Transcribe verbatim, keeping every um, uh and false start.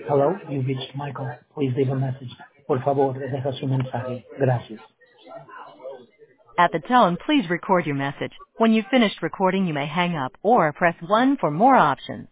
Hello, you reached Michael. Please leave a message. Por favor, deja su mensaje. Gracias. At the tone, please record your message. When you've finished recording, you may hang up or press one for more options.